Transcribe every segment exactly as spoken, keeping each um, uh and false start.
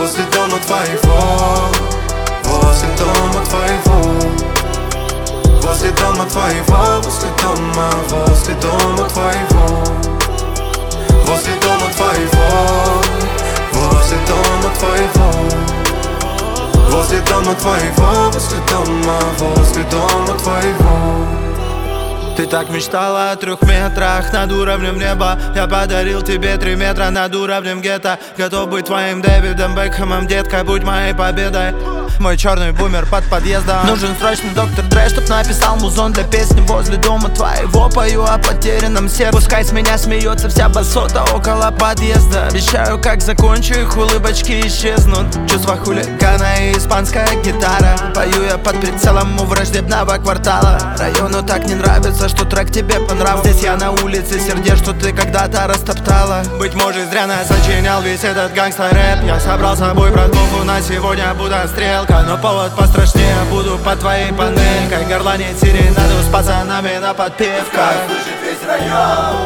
возле дома твоего, возле дома твоего, возле дома твоего, возле дома, возле дома твоего, возле дома твоего, возле дома твоего, возле дома твоего, возле дома, возле дома твоего. Ты так мечтала о трех метрах над уровнем неба. Я подарил тебе три метра над уровнем гетто. Готов быть твоим Дэвидом Бекхэмом, детка, будь моей победой. Мой черный бумер под подъездом. Нужен срочно доктор Дре, чтоб написал музон для песни возле дома твоего. Пою о потерянном сердце. Пускай с меня смеется вся басота около подъезда. Обещаю, как закончу, их улыбочки исчезнут. Чувства хулигана и испанская гитара. Пою я под прицелом у враждебного квартала. Району так не нравится, что трек тебе понравился. Здесь я на улице сердец, что ты когда-то растоптала. Быть может, зря нас сочинял весь этот гангстер-рэп. Я собрал с собой продумку на сегодня, будто стрелка. Но повод пострашнее, буду под твоей панелькой. Горланить серенаду с пацанами на подпевках. Слышит весь район.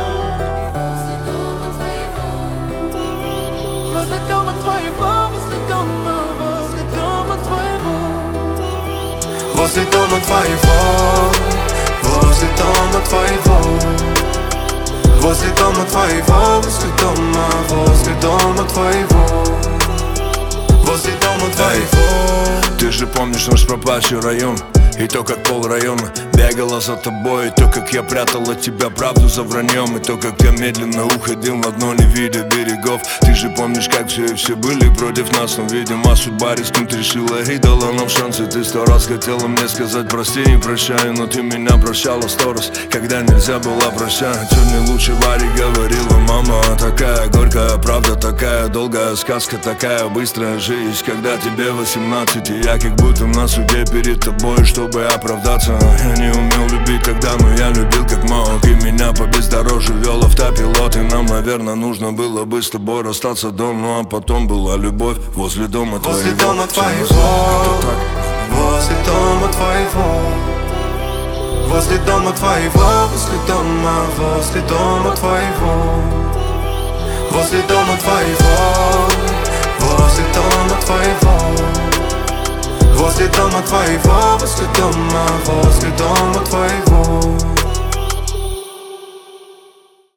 Возле дома твоего, возле дома, возле дома твоего, возле дома твоего, возле дома твоего, возле дома твоего, возле дома, возле дома твоего, возле дома твоего. Ты же помнишь наш пропащий район, и то, как пол района бегала за тобой, и то, как я прятал от тебя правду за враньем, и то, как я медленно уходил на дно, не видя берегов. Ты же помнишь, как все и все были против нас, но, видимо, судьба рискнуть решила и дала нам шансы. Ты сто раз хотела мне сказать прости и прощай, но ты меня прощала сто раз, когда нельзя было прощать. Сегодня лучше Варе говорила мама. Такая горькая правда, такая долгая сказка, такая быстрая жизнь, когда тебе восемнадцать, и я как будто на суде перед тобой, чтобы оправдаться. Я не умел любить тогда, но я любил как мог, и меня по бездорожью вел автопилот. И нам, наверное, нужно было бы с тобой расстаться до, ну а потом была любовь возле дома твоего. Возле дома твоего, возле дома твоего, возле дома твоего, возле дома, возле дома твоего, возле дома твоего, возле дома твоего, возле дома твоего, возле дома, возле дома твоего.